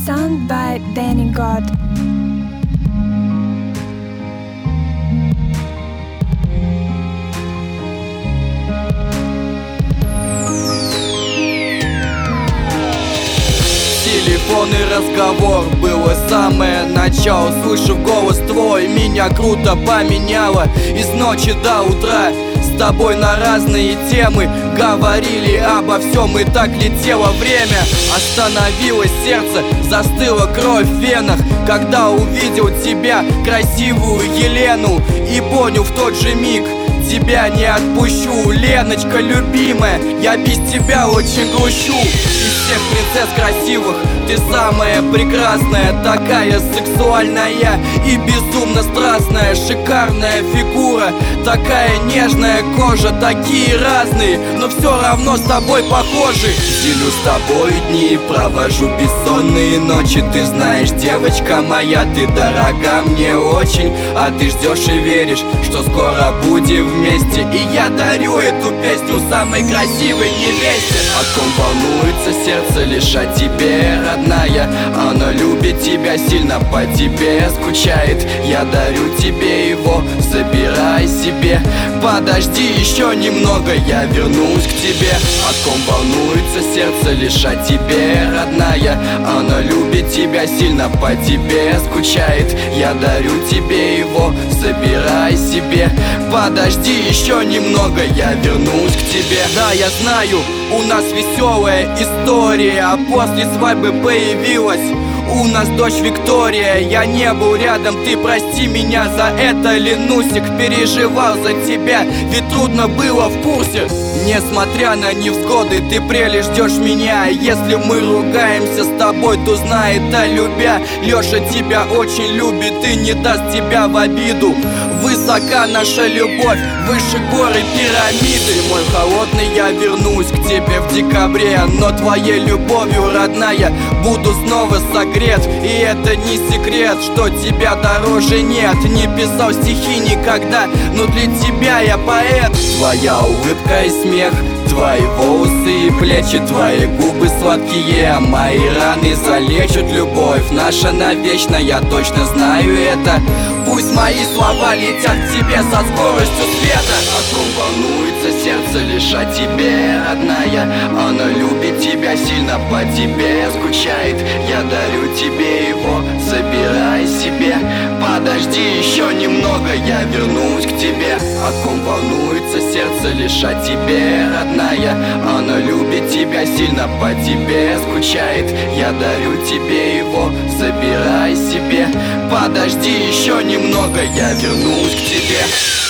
Sound by Danny God. Телефонный разговор, было самое начало. Слышу голос твой, меня круто поменяло. Из ночи до утра с тобой на разные темы говорили обо всем, и так летело время. Остановилось сердце, застыла кровь в венах, когда увидел тебя, красивую Елену, и понял в тот же миг: тебя не отпущу, Леночка любимая, я без тебя очень грущу. Из всех принцесс красивых ты самая прекрасная, такая сексуальная и безумно страстная. Шикарная фигура, такая нежная кожа, такие разные, но все равно с тобой похожи. Делю с тобой дни, провожу бессонные ночи. Ты знаешь, девочка моя, ты дорога мне очень, а ты ждешь и веришь, что скоро будем вместе. И я дарю эту песню самой красивой невесте. О ком волнуется сердце, лишь о тебе, родная. Оно любит тебя сильно, по тебе скучает. Я дарю тебе его, забирай себе. Подожди еще немного, я вернусь к тебе. О ком волнуется сердце, лишь о тебе, родная. Оно любит тебя сильно, по тебе скучает. Я дарю тебе его, забирай себе. Подожди еще немного, я вернусь к тебе. Да, я знаю, у нас веселая история, а после свадьбы появилась у нас дочь Виктория. Я не был рядом, ты прости меня за это, Ленусик. Переживал за тебя, ведь трудно было в курсе. Несмотря на невзгоды, ты прелесть ждешь меня. Если мы ругаемся с тобой, то знай это любя. Леша тебя очень любит и не даст тебя в обиду. Высока наша любовь, выше горы пирамиды. Мой холодный, я вернусь к тебе в декабре, но твоей любовью, родная, буду снова согрет. И это не секрет, что тебя дороже нет. Не писал стихи никогда, но для тебя я поэт. Твоя улыбка и смех, твои волосы и плечи, твои губы сладкие, мои раны залечат. Любовь наша навечно, я точно знаю это. Пусть мои слова летят к тебе со скоростью света. О ком волнуется сердце, лишь о тебе, родная. Оно любит тебя сильно, по тебе скучает. Я дарю тебе его, забирай себе. Подожди еще немного, я вернусь к тебе. О ком волнуется сердце, лишь о тебе, родная. Оно любит тебя сильно, по тебе скучает. Я дарю тебе его, забирай себе. Подожди еще немного, я вернусь к тебе.